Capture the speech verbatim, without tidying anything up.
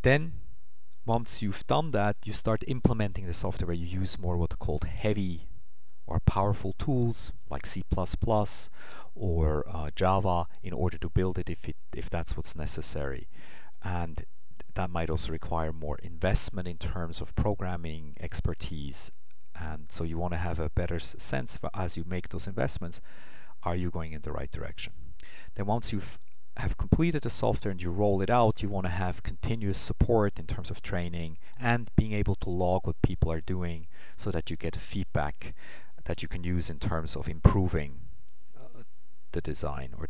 Then, once you've done that, you start implementing the software. You use more what are called heavy or powerful tools like C plus plus or uh, Java in order to build it if, it if that's what's necessary. And that might also require more investment in terms of programming expertise. And so you want to have a better sense of, as you make those investments, are you going in the right direction? Then once you've have completed the software and you roll it out, you want to have continuous support in terms of training and being able to log what people are doing so that you get feedback that you can use in terms of improving uh, the design or